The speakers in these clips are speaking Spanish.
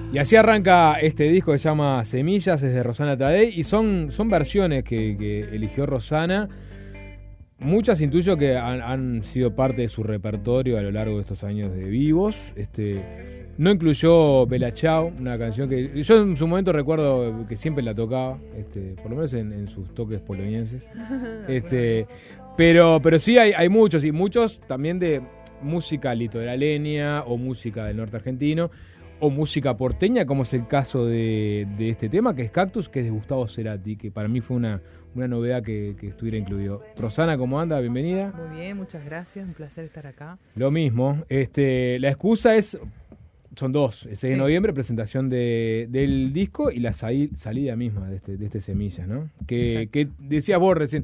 Y así arranca este disco que se llama Semillas, es de Rosana Tadei, y son versiones que eligió Rosana. Muchas intuyo que han sido parte de su repertorio a lo largo de estos años de vivos. No incluyó Bella Ciao, una canción que yo en su momento recuerdo que siempre la tocaba, por lo menos en sus toques polonienses. Pero sí hay muchos, y muchos también de música litoraleña o música del norte argentino o música porteña, como es el caso de este tema, que es Cactus, que es de Gustavo Cerati, que para mí fue una novedad que estuviera incluido. Rosana, ¿cómo anda? Bienvenida. Muy bien, muchas gracias, un placer estar acá. Lo mismo. La excusa son dos, el 6 de noviembre, presentación del disco, y la salida misma de este Semillas, ¿no? Que decías vos recién,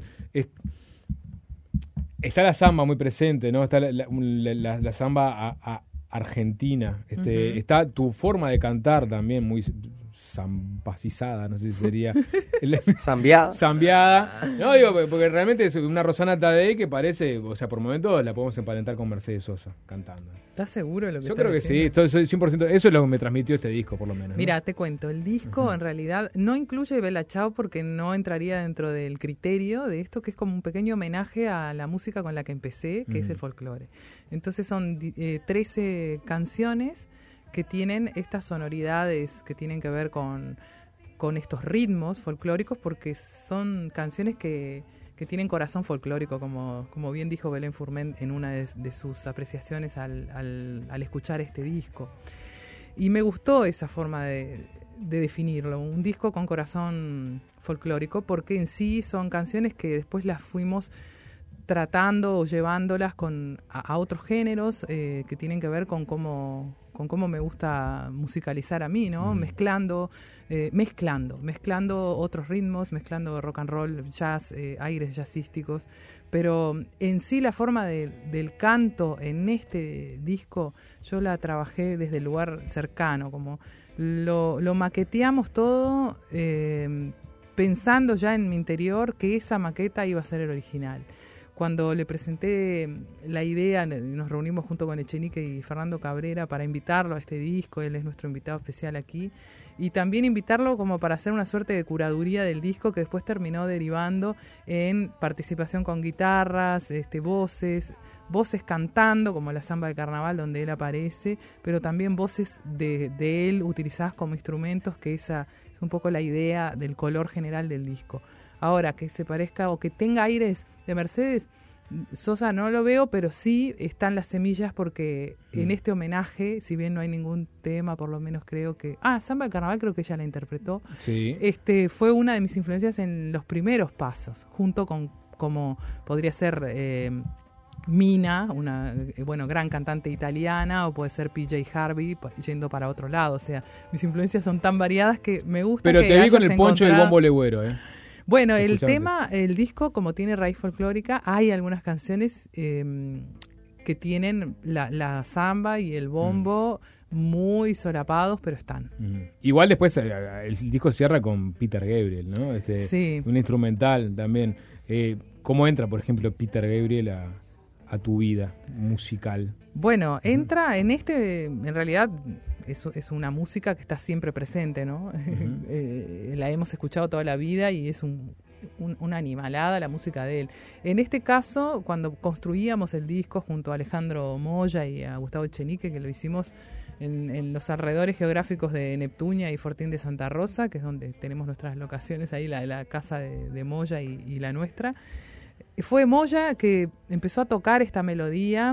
está la samba muy presente, ¿no? Está la samba argentina, está tu forma de cantar también muy zambacizada, no sé si sería zambiada. No, digo, porque realmente es una Rosana Tadei que parece, o sea, por momentos la podemos emparentar con Mercedes Sosa cantando. ¿Estás seguro de lo que Yo creo que diciendo? Sí, soy 100%, eso es lo que me transmitió este disco, por lo menos, ¿no? Mira, te cuento, el disco en realidad no incluye Bella Ciao porque no entraría dentro del criterio de esto, que es como un pequeño homenaje a la música con la que empecé, que es el folclore. Entonces son 13 canciones que tienen estas sonoridades que tienen que ver con estos ritmos folclóricos, porque son canciones que tienen corazón folclórico, como bien dijo Belén Fourment en una de sus apreciaciones al escuchar este disco. Y me gustó esa forma de definirlo, un disco con corazón folclórico, porque en sí son canciones que después las fuimos tratando o llevándolas a otros géneros que tienen que ver con cómo me gusta musicalizar a mí, ¿no? Mezclando otros ritmos, mezclando rock and roll, jazz, aires jazzísticos, pero en sí la forma del canto en este disco yo la trabajé desde el lugar cercano, como lo maqueteamos todo pensando ya en mi interior que esa maqueta iba a ser el original. Cuando le presenté la idea, nos reunimos junto con Echenique y Fernando Cabrera para invitarlo a este disco, él es nuestro invitado especial aquí, y también invitarlo como para hacer una suerte de curaduría del disco que después terminó derivando en participación con guitarras, voces cantando, como la samba de carnaval donde él aparece, pero también voces de él utilizadas como instrumentos, que esa es un poco la idea del color general del disco. Ahora, que se parezca o que tenga aires de Mercedes Sosa no lo veo, pero sí están las semillas, porque en este homenaje, si bien no hay ningún tema, por lo menos creo que... Samba de Carnaval creo que ella la interpretó. Sí. Fue una de mis influencias en los primeros pasos, junto con, como podría ser Mina, una gran cantante italiana, o puede ser PJ Harvey, yendo para otro lado. O sea, mis influencias son tan variadas que me gusta. Pero que te vi con el poncho del bombo legüero, Bueno, el disco, como tiene raíz folclórica, hay algunas canciones que tienen la samba y el bombo muy solapados, pero están. Igual después el disco cierra con Peter Gabriel, ¿no? Sí. Un instrumental también. ¿Cómo entra, por ejemplo, Peter Gabriel a tu vida musical? Bueno, entra en realidad es una música que está siempre presente, ¿no? La hemos escuchado toda la vida y es una animalada la música de él. En este caso, cuando construíamos el disco junto a Alejandro Moya y a Gustavo Echenique, que lo hicimos en los alrededores geográficos de Neptunia y Fortín de Santa Rosa, que es donde tenemos nuestras locaciones, ahí la casa de Moya y la nuestra, fue Moya que empezó a tocar esta melodía.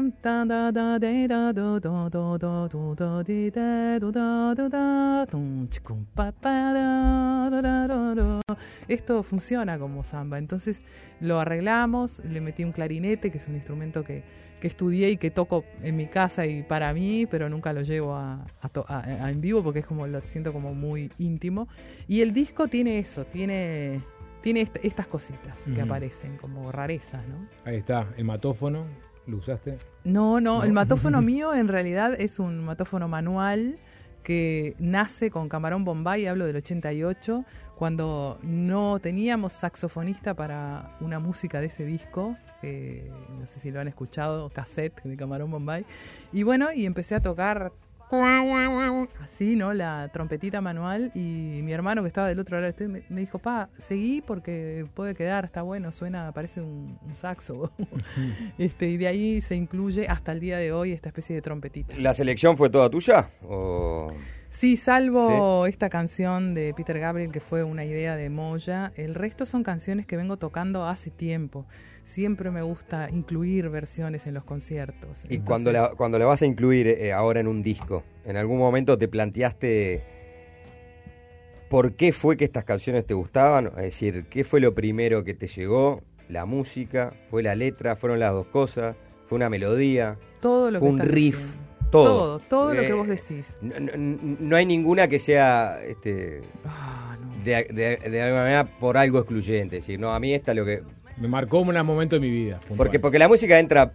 Esto funciona como samba. Entonces lo arreglamos, le metí un clarinete, que es un instrumento que estudié y que toco en mi casa y para mí, pero nunca lo llevo a en vivo, porque es como, lo siento como muy íntimo. Y el disco tiene eso, tiene estas cositas que aparecen como rarezas, ¿no? Ahí está, el matófono, ¿lo usaste? No, el matófono mío en realidad es un matófono manual que nace con Camarón Bombay, hablo del 88, cuando no teníamos saxofonista para una música de ese disco, no sé si lo han escuchado, cassette de Camarón Bombay, y bueno, y empecé a tocar así, ¿no? La trompetita manual, y mi hermano que estaba del otro lado me dijo, pa, seguí porque puede quedar, está bueno, suena, parece un saxo. Y de ahí se incluye hasta el día de hoy esta especie de trompetita. ¿La selección fue toda tuya? ¿O...? Sí, salvo esta canción de Peter Gabriel, que fue una idea de Moya. El resto son canciones que vengo tocando hace tiempo. Siempre me gusta incluir versiones en los conciertos. Y entonces, cuando la vas a incluir ahora en un disco, ¿en algún momento te planteaste por qué fue que estas canciones te gustaban? Es decir, ¿qué fue lo primero que te llegó? ¿La música? ¿Fue la letra? ¿Fueron las dos cosas? ¿Fue una melodía? Todo lo ¿Fue que un estás riff? diciendo. Todo lo que vos decís. No hay ninguna que sea no. de alguna manera por algo excluyente. Es decir, no, a mí esta es lo que... Me marcó un momento de mi vida. Porque la música entra...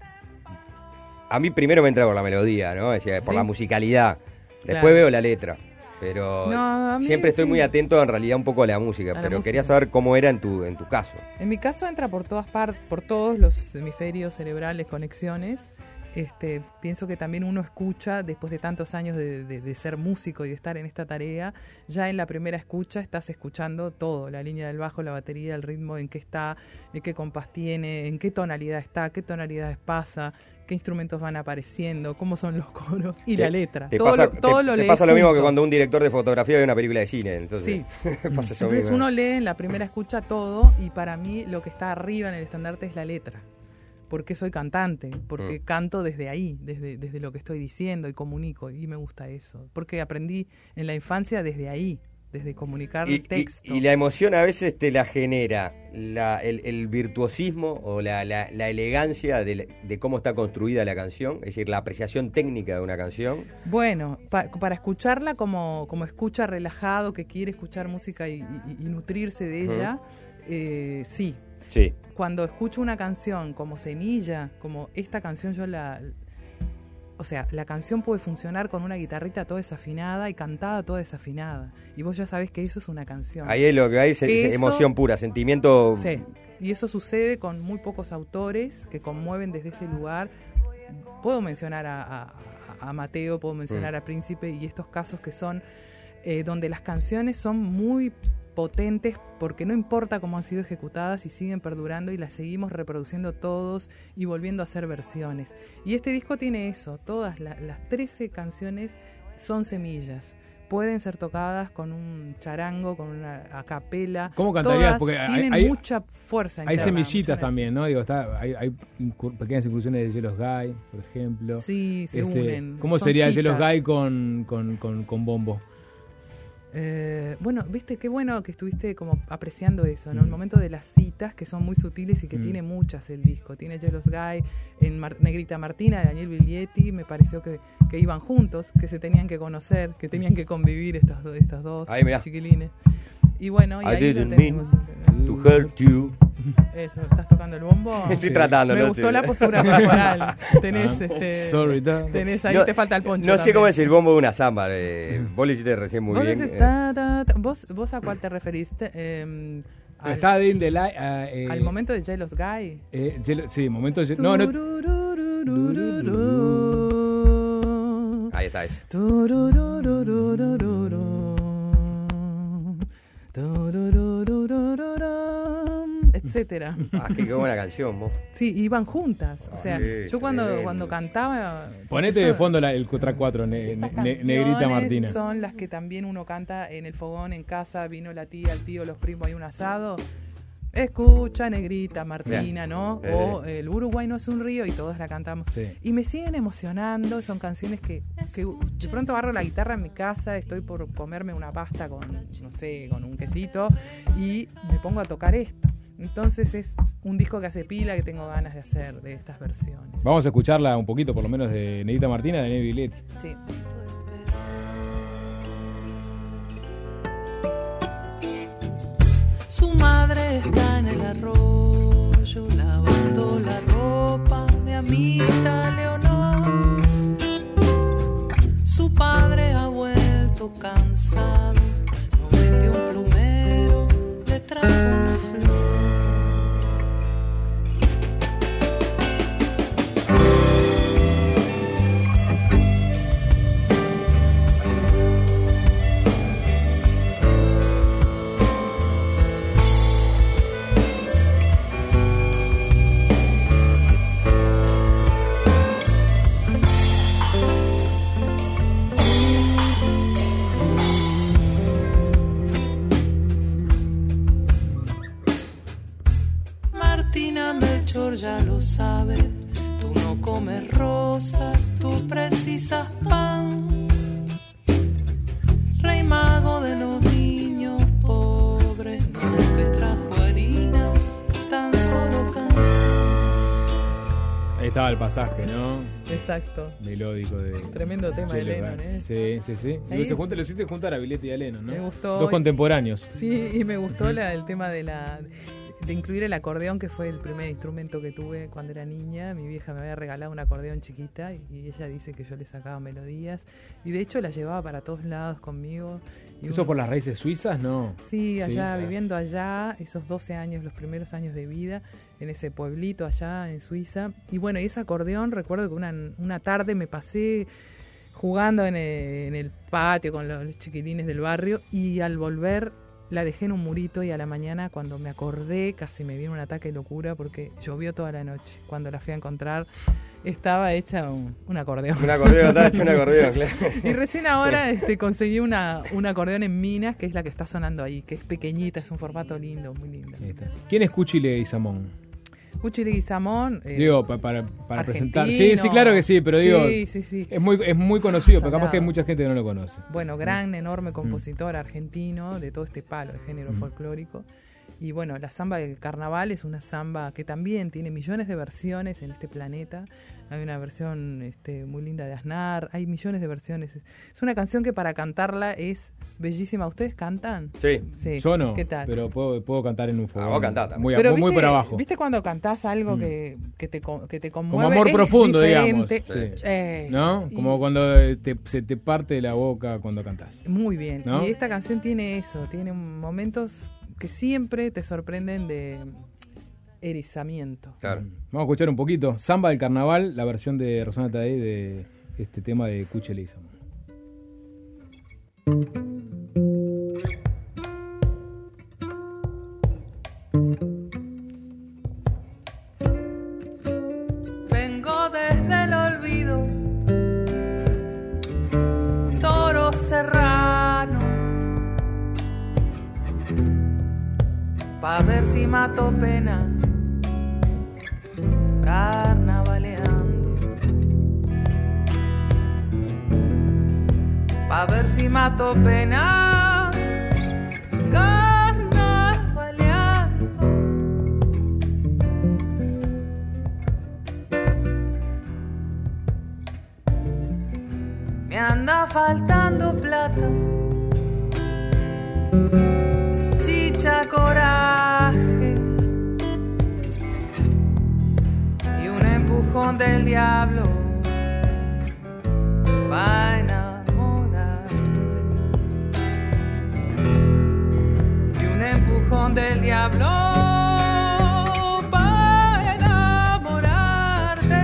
A mí primero me entra por la melodía, ¿no? Es decir, por la musicalidad. Después veo la letra. Pero siempre estoy muy atento en realidad un poco a la música. Pero quería saber cómo era en tu caso. En mi caso entra por todas partes, por todos los hemisferios cerebrales, conexiones. Pienso que también uno escucha, después de tantos años de ser músico y de estar en esta tarea, ya en la primera escucha estás escuchando todo, la línea del bajo, la batería, el ritmo, en qué está, en qué compás tiene, en qué tonalidad está, qué tonalidades pasa, qué instrumentos van apareciendo, cómo son los coros y la letra. Te pasa lo mismo que cuando un director de fotografía ve una película de cine. Entonces, sí. Pasa eso Entonces mismo. Uno lee en la primera escucha todo, y para mí lo que está arriba en el estandarte es la letra. Porque soy cantante, porque canto desde ahí, desde lo que estoy diciendo y comunico, y me gusta eso. Porque aprendí en la infancia desde ahí, desde comunicar el texto. Y la emoción a veces te la genera el virtuosismo o la elegancia de cómo está construida la canción, es decir, la apreciación técnica de una canción. Bueno, para escucharla como escucha relajado, que quiere escuchar música y nutrirse de ella, sí. Sí. Cuando escucho una canción como Semilla, como esta canción, o sea, la canción puede funcionar con una guitarrita toda desafinada y cantada toda desafinada. Y vos ya sabés que eso es una canción. Ahí es lo que hay, es emoción pura, sentimiento. Sí, y eso sucede con muy pocos autores que conmueven desde ese lugar. Puedo mencionar a Mateo, puedo mencionar a Príncipe, y estos casos que son donde las canciones son muy potentes, porque no importa cómo han sido ejecutadas y siguen perdurando, y las seguimos reproduciendo todos y volviendo a hacer versiones. Y este disco tiene eso, todas las 13 canciones son semillas. Pueden ser tocadas con un charango, con una a capela. ¿Cómo cantarías? Todas Porque tienen mucha fuerza. Hay interna, semillitas también, ¿no? Digo, hay pequeñas incursiones de Jealous Guy, por ejemplo. Sí, se unen. ¿Cómo Son sería citas. Jealous Guy con bombo? Bueno, viste, qué bueno que estuviste como apreciando eso, ¿no? El momento de las citas, que son muy sutiles y que tiene muchas el disco. Tiene Jealous Guy, en Negrita Martina, de Daniel Biglietti. Me pareció que iban juntos, que se tenían que conocer, que tenían que convivir estas dos chiquilines. Y bueno, y ahí lo tenemos. To hurt you. Eso, ¿estás tocando el bombo? Estoy tratando. Me gustó la postura corporal. Tenés, sorry, tenés ahí, te falta el poncho. No sé también. cómo es el bombo de una samba. Vos lo hiciste recién muy bien. ¿Vos a cuál te referiste? Está in the light. ¿Al momento de Jealous Guy? Sí, momento de... No. Ahí está eso. Etcétera. Qué buena canción, vos. Sí, iban juntas. O sea, sí, yo cuando cantaba... Ponete de fondo el track 4, Negrita Martina. Son las que también uno canta en el fogón, en casa, vino la tía, el tío, los primos, hay un asado. Escucha, Negrita Martina, ¿no? O el Uruguay no es un río, y todos la cantamos. Sí. Y me siguen emocionando, son canciones que de pronto agarro la guitarra en mi casa, estoy por comerme una pasta con, no sé, con un quesito, y me pongo a tocar esto. Entonces es un disco que hace pila, que tengo ganas de hacer de estas versiones. Vamos a escucharla un poquito, por lo menos, de Negrita Martina, de Daniel Biglietti. Sí. Su madre está en el arroyo lavando la ropa de Amita Leonor. Su padre ha vuelto cansado, no vendió un plumero, le trajo una flor. Melchor ya lo sabe, tú no comes rosa, tú precisas pan. Rey mago de los niños pobres, no te trajo harina, tan solo canción. Ahí estaba el pasaje, ¿no? Exacto. Melódico de... Tremendo tema de Lennon, ¿eh? Sí, sí, sí. Ahí- Lo hiciste juntar a Viletti y a Lennon, ¿no? Me gustó. Dos contemporáneos. Sí, y me gustó el tema de incluir el acordeón, que fue el primer instrumento que tuve cuando era niña. Mi vieja me había regalado un acordeón chiquita y ella dice que yo le sacaba melodías. Y de hecho la llevaba para todos lados conmigo. Y ¿Eso por las raíces suizas? No. Sí, allá, viviendo allá, esos 12 años, los primeros años de vida, en ese pueblito allá en Suiza. Y bueno, y ese acordeón, recuerdo que una tarde me pasé jugando en el patio con los chiquilines del barrio, y al volver la dejé en un murito, y a la mañana, cuando me acordé, casi me vino un ataque de locura porque llovió toda la noche. Cuando la fui a encontrar, estaba hecha un acordeón. Un acordeón, estaba hecho un acordeón, claro. Y recién ahora conseguí un acordeón en Minas, que es la que está sonando ahí, que es pequeñita, es un formato lindo, muy lindo. Ahí está. ¿Quién es Cuchi Leguizamón? Cuchi Leguizamón. Digo, para presentar. argentino. Sí, claro que sí, pero digo, Sí. es muy conocido, pero capaz Salado. que hay mucha gente que no lo conoce. Bueno, gran, enorme compositor argentino de todo este palo de género folclórico. Y bueno, la samba del carnaval es una samba que también tiene millones de versiones en este planeta. Hay una versión muy linda de Aznar, hay millones de versiones. Es una canción que para cantarla es bellísima. ¿Ustedes cantan? Sí. Sí. Yo no, ¿Qué tal? pero puedo cantar en un fogón. vos cantás también. Pero muy por abajo. ¿Viste cuando cantás algo que te conmueve? Como amor Es profundo, digamos. diferente. Sí. ¿No? Y- Como cuando se te parte la boca cuando cantás. Muy bien. ¿No? Y esta canción tiene eso, tiene momentos que siempre te sorprenden de erizamiento. Claro. Vamos a escuchar un poquito. Samba del Carnaval, la versión de Rosana Tadei de este tema de Cuchi Leguizamón. Vengo desde el olvido, toro serrano, pa' ver si mato pena, carnavaleando, pa' ver si mato penas, carnavaleando. Me anda faltando plata, chicha, coraje y un empujón del diablo pa' enamorarte, y un empujón del diablo pa' enamorarte.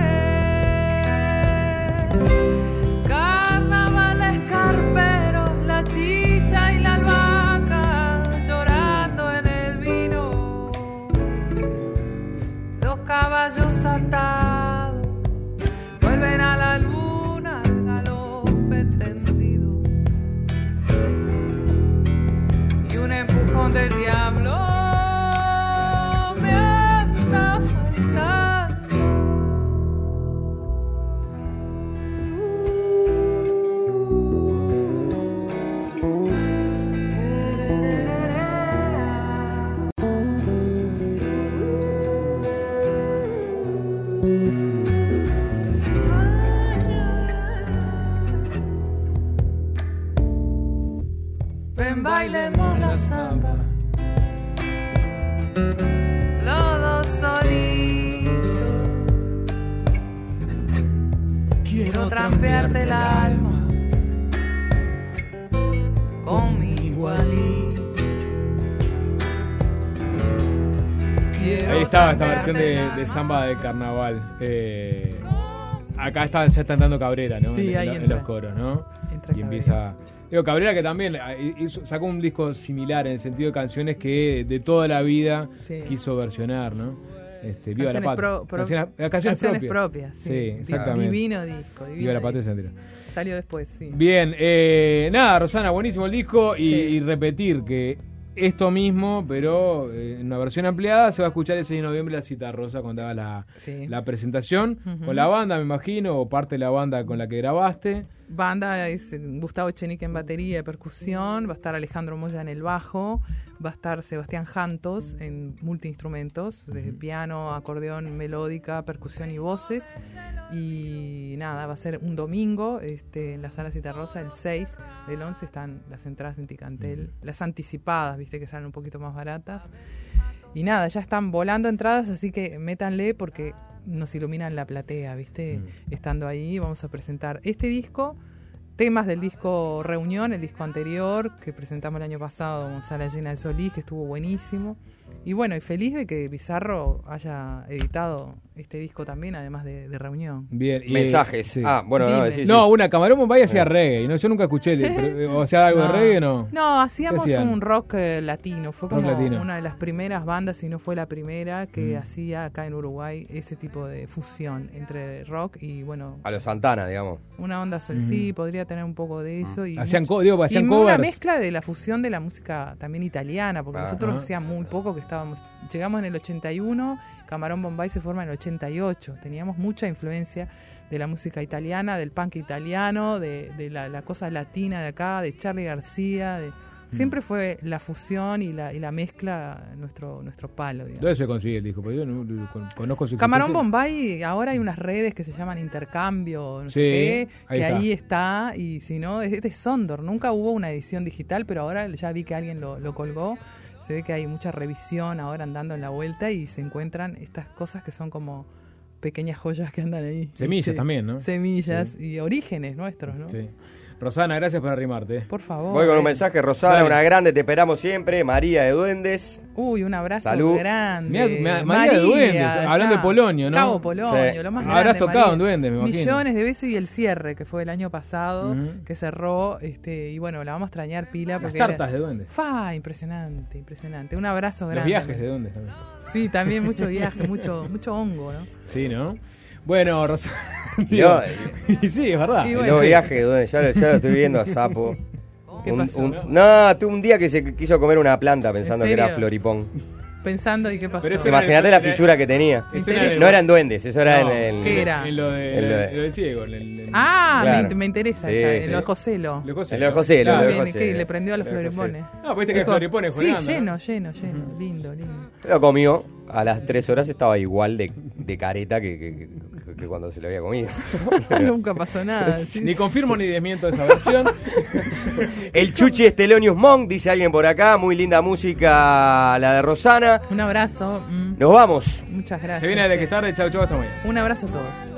Carnavales carperos, la chicha y la albahaca llorando en el vino, los caballos atados vuelven a la luna al galope tendido, y un empujón del diablo me anda faltando. Ven, bailemos la samba, los dos solitos. Quiero trampearte el alma con mi igualito. Quiero Ahí estaba esta versión trampearte el de alma. Samba del Carnaval. Acá ya están dando Cabrera, ¿no? Sí, ahí en entra. los coros, ¿no? Entra Y Cabrera. empieza... Digo, Cabrera que también sacó un disco similar en el sentido de canciones que de toda la vida Sí. quiso versionar, ¿no? Viva la Canciones patria. Canciones propias. propias, Sí, sí. exactamente. Divino disco. Divino Viva la patria, disco. etcétera. Salió después, sí. Bien, nada, Rosana, buenísimo el disco y, Sí. y repetir que esto mismo, pero en una versión ampliada. Se va a escuchar el 6 de noviembre la Citarrosa cuando haga la presentación. Con la banda, me imagino, o parte de la banda con la que grabaste. Banda es Gustavo Echenique en batería y percusión, va a estar Alejandro Moya en el bajo, va a estar Sebastián Jantos en multiinstrumentos, desde piano, acordeón, melódica, percusión y voces. Y nada, va a ser un domingo en la Sala Citarrosa, el 6 del 11 están las entradas en Ticantel, las anticipadas, viste que salen un poquito más baratas. Y nada, ya están volando entradas, así que métanle porque nos iluminan la platea, ¿viste? Estando ahí vamos a presentar este disco, temas del disco Reunión, el disco anterior que presentamos el año pasado con Sala Llena de Solís, que estuvo buenísimo. Y bueno, y feliz de que Bizarro haya editado este disco también, además de Reunión. Bien. Y, mensajes. Sí. Bueno, Dime. no, decís. No, una Camarón Bombay hacía reggae. No, yo nunca escuché. O sea, algo de reggae, ¿no? No, hacíamos ¿Qué hacían? un rock latino. Fue Rock como latino. una de las primeras bandas, si no fue la primera, que hacía acá en Uruguay ese tipo de fusión entre rock y, bueno, A los Santana, digamos. una onda sí, podría tener un poco de eso. Y Hacían y covers. una mezcla de la fusión de la música también italiana, porque nosotros Ajá. hacíamos muy poco que llegamos en el 81, Camarón Bombay se forma en el 88, teníamos mucha influencia de la música italiana, del punk italiano, de la cosa latina de acá, de Charly García, siempre fue la fusión y la mezcla nuestro palo, digamos. ¿Dónde se consigue el disco? Porque yo no conozco su Camarón existencia. Bombay, ahora hay unas redes que se llaman Intercambio, no Sí, sé qué, ahí que está. ahí está, y si no, es de Sondor, nunca hubo una edición digital, pero ahora ya vi que alguien lo colgó, se ve que hay mucha revisión ahora andando en la vuelta y se encuentran estas cosas que son como pequeñas joyas que andan ahí. Semillas ¿viste? también, ¿no? Semillas y orígenes nuestros, ¿no? Sí. Rosana, gracias por arrimarte. Por favor. Voy con un mensaje, Rosana, Dale. una grande, te esperamos siempre. María de Duendes. Uy, un abrazo Salud. grande. María de Duendes, hablando ya. de Polonio, ¿no? Cabo Polonio, Sí. lo más Habrás grande. tocado María. en Duendes, me imagino. Millones de veces, y el cierre, que fue el año pasado, Ujú. que cerró, y bueno, la vamos a extrañar pila. Las Porque tartas de Duendes. Impresionante, impresionante. Un abrazo grande. Los viajes de Duendes también. Sí, también mucho viaje, mucho hongo, ¿no? Sí, ¿no? Bueno, Rosana. Yo, Y sí, es verdad. Y los bueno, sí. viajes, Duendes, ya lo estoy viendo a Sapo. ¿Qué pasó? No, tuve un día que se quiso comer una planta pensando que era serio? floripón. Pensando, ¿y qué pasó? Pero ese era- Imagínate la fisura que tenía. Ese era No eran duendes, eso era No, en el... ¿Qué era? En lo En lo de- del ciego. En Claro. Me interesa Sí, esa, sí. lo de Joselo. Lo de José. En lo de José, Claro. lo de Bien, José. ¿qué? Le prendió a los Lo de José. floripones. No, viste que hay floripones Sí, jugando, lleno, lindo. Lo comió, a las 3 horas estaba igual de careta que cuando se lo había comido. Nunca pasó nada. sí. Ni confirmo ni desmiento esa versión. El Chuchi Estelonius Monk, dice alguien por acá, muy linda música la de Rosana. Un abrazo. Nos vamos. Muchas gracias. Se viene de che. que es tarde. Chau, chau, hasta mañana. Un abrazo a todos.